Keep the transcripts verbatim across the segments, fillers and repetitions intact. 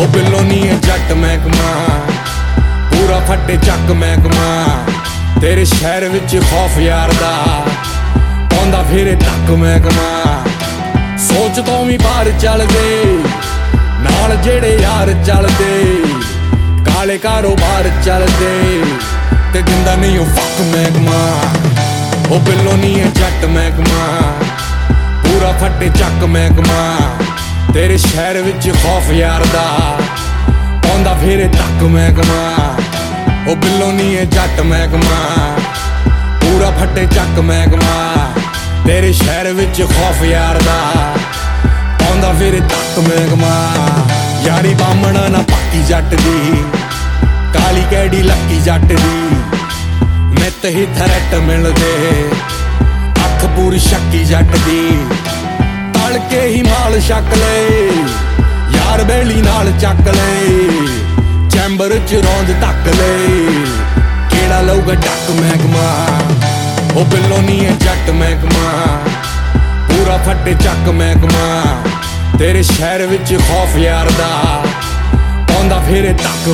ਉਹ ਬਿੱਲੋ ਨੀ ਏ ਜੱਟ ਮਹਿਕਮਾ, ਪੂਰਾ ਫੱਟੇ ਚੱਕ ਮਹਿਕਮਾ। ਤੇਰੇ ਸ਼ਹਿਰ ਵਿੱਚ ਖੌਫ ਯਾਰ ਦਾ, ਪਾਉਂਦਾ ਫਿਰੇ ਤੱਕ ਮਹਿਕਮਾ। ਸੋਚ ਤੋਂ ਵੀ ਬਾਹਰ ਚੱਲਦੇ, ਨਾਲ ਜਿਹੜੇ ਯਾਰ ਚੱਲਦੇ, ਕਾਲੇ ਕਾਰੋਬਾਰ ਚੱਲਦੇ, ਤੇ ਦਿੰਦਾ ਨਹੀਂ ਉਹ ਫੱਕ ਮਹਿਕਮਾ। ਉਹ ਬਿੱਲੋ ਨੀ ਏ ਜੱਟ ਮਹਿਕਮਾ, ਪੂਰਾ ਫੱਟੇ ਚੱਕ ਮਹਿਕਮਾ। ਤੇਰੇ ਸ਼ਹਿਰ ਵਿੱਚ ਖੌਫ ਯਾਰ ਦਾ, ਪਾਉਂਦਾ ਫਿਰੇ ਤੱਕ ਮਹਿਕਮਾ। ਉਹ ਬਿੱਲੋ ਨੀ ਏ ਜੱਟ ਮਹਿਕਮਾ, ਪੂਰਾ ਫੱਟੇ ਚੱਕ ਮਹਿਕਮਾ। ਤੇਰੇ ਸ਼ਹਿਰ ਵਿੱਚ ਖੌਫ ਯਾਰ ਦਾ, ਪਾਉਂਦਾ ਫਿਰੇ ਤੱਕ ਮਹਿਕਮਾ। ਯਾਰੀ ਬਾਹਮਣਾ ਨਾ ਪੱਕੀ ਜੱਟ ਦੀ, ਕਾਲੀ ਕੈੜੀ ਲੱਕੀ ਜੱਟ ਦੀ। ਮਿੱਤ ਹੀ ਥਰੈਟ ਮਿਲਦੇ, ਅੱਖ ਪੂਰੀ ਸ਼ੱਕੀ ਜੱਟ ਦੀ। ਤਲ ਕੇ ਹੀ ਮਾਲ ਛੱਕ ਲੈ, ਯਾਰ ਬੇਲੀ ਨਾਲ ਚੱਕ ਲੈ, ਚੈਂਬਰ ਚ ਰੌਂਦ ਧੱਕ ਲੈ, ਕਿਹੜਾ ਲਊਗਾ ਡੱਕ ਮਹਿਕਮਾ। ਉਹ ਬਿੱਲੋ ਨੀ ਏ ਜੱਟ ਮਹਿਕਮਾ, ਪੂਰਾ ਫੱਟੇ ਚੱਕ ਮਹਿਕਮਾ। ਤੇਰੇ ਸ਼ਹਿਰ ਵਿੱਚ ਖੌਫ ਯਾਰ ਦਾ, ਪਾਉਂਦਾ ਫਿਰੇ ਤੱਕ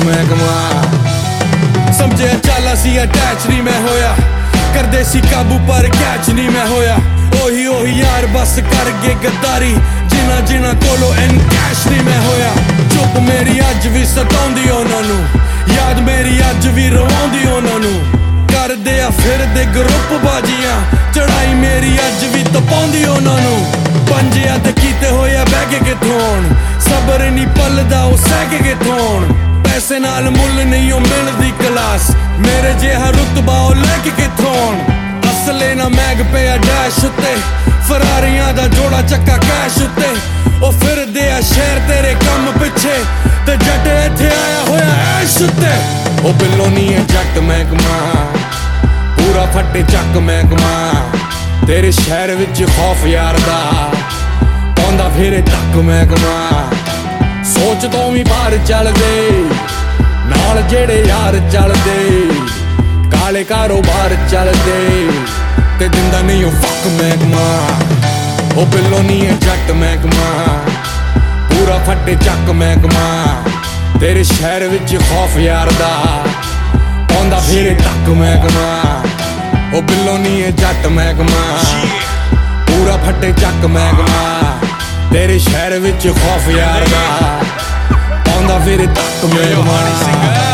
ਮਹਿਕਮਾ। ਸਮਝਿਆ ਚੱਲ ਅਸੀਂ ਅਟੈਚ ਨਹੀਂ ਮੈਂ ਹੋਇਆ, ਕਰਦੇ ਸੀ ਕਾਬੂ ਪਰ ਕੈਚ ਨਹੀਂ ਮੈਂ ਹੋਇਆ। ਉਹੀ ਉਹੀ ਯਾਰ ਬਸ ਕਰ ਗਏ ਗੱਦਾਰੀ, ਜਿਨ੍ਹਾਂ ਜਿਨ੍ਹਾਂ ਕੋਲੋਂ ਐਨਕੈਸ਼ ਨਹੀਂ ਮੈਂ ਹੋਇਆ। ਚੁੱਪ ਮੇਰੀ ਅੱਜ ਵੀ ਸਤਾਉਂਦੀ ਉਹਨਾਂ ਨੂੰ, ਯਾਦ ਮੇਰੀ ਅੱਜ ਵੀ ਰਵਾਉਂਦੀ ਉਹਨਾਂ ਨੂੰ। ਕਰਦੇ ਆ ਫਿਰਦੇ ਗਰੁੱਪ ਬਾਜੀਆਂ, ਚੜਾਈ ਮੇਰੀ ਅੱਜ ਵੀ ਤਪਾਉਂਦੀ ਉਹਨਾਂ ਨੂੰ। ਪੰਜਿਆਂ ਤੇ ਕੀਤੇ ਹੋਇਆ ਬਹਿ ਕੇ ਕਿੱਥੋਂ ਆਉਣ, ਸਬਰ ਨਹੀਂ ਪਲਦਾ ਉਹ ਸਹਿ ਕੇ ਕਿੱਥੋਂ ਆਉਣ। ਪੈਸੇ ਨਾਲ ਮੁੱਲ ਨਹੀਂ ਉਹ ਮਿਲਦੀ ਕਲਾਸ, ਮੇਰੇ ਜਿਹਾ ਰੁਤਬਾ ਉਹ ਲੈ ਕੇ ਕਿੱਥੋਂ ਆਉਣ। ਅਸਲੇ ਨਾ ਮੈਗ ਪਿਆ ਡੈਸ਼ ਉੱਤੇ, ਫਰਾਰੀਆਂ ਦਾ ਜੋੜਾ ਚੱਕਾ ਕੈਸ਼ ਉੱਤੇ। ਉਹ ਫਿਰਦੇ ਆ ਸ਼ਹਿਰ ਤੇਰੇ ਕੰਮ ਪਿੱਛੇ, ਤੇ ਜੱਟ ਇੱਥੇ ਆਇਆ ਹੋਇਆ ਐਸ਼ ਉੱਤੇ। ਉਹ ਬਿੱਲੋ ਨੀ ਏ ਜੱਟ ਮਹਿਕਮਾ, ਪੂਰਾ ਫੱਟੇ ਚੱਕ ਮਹਿਕਮਾ। ਤੇਰੇ ਸ਼ਹਿਰ ਵਿੱਚ ਖੌਫ ਯਾਰ ਦਾ, ਪਾਉਂਦਾ ਫਿਰੇ ਤੱਕ ਮਹਿਕਮਾ। ਸੋਚ ਤੋਂ ਵੀ ਬਾਹਰ ਚੱਲਦੇ, ਨਾਲ ਜਿਹੜੇ ਯਾਰ ਚੱਲਦੇ, ਕਾਲੇ ਕਾਰੋਬਾਰ ਚੱਲਦੇ, ਤੇ ਦਿੰਦਾ ਨਹੀਂ ਉਹ ਫੱਕ ਮਹਿਕਮਾ। ਉਹ ਬਿੱਲੋ ਨੀ ਏ ਜੱਟ ਮਹਿਕਮਾ, ਪੂਰਾ ਫੱਟੇ ਚੱਕ ਮਹਿਕਮਾ। ਤੇਰੇ ਸ਼ਹਿਰ ਵਿੱਚ ਖੌਫ ਯਾਰ ਦਾ, ਪਾਉਂਦਾ ਫਿਰੇ ਤੱਕ ਮਹਿਕਮਾ। ਉਹ ਬਿੱਲੋ ਨੀ ਏ ਜੱਟ ਮਹਿਕਮਾ, ਪੂਰਾ ਫੱਟੇ ਚੱਕ ਮਹਿਕਮਾ। ਤੇਰੇ ਸ਼ਹਿਰ ਵਿੱਚ ਖੌਫ ਯਾਰ ਦਾ, ਪਾਉਂਦਾ ਫਿਰੇ ਤੱਕ ਮਹਿਕਮਾ।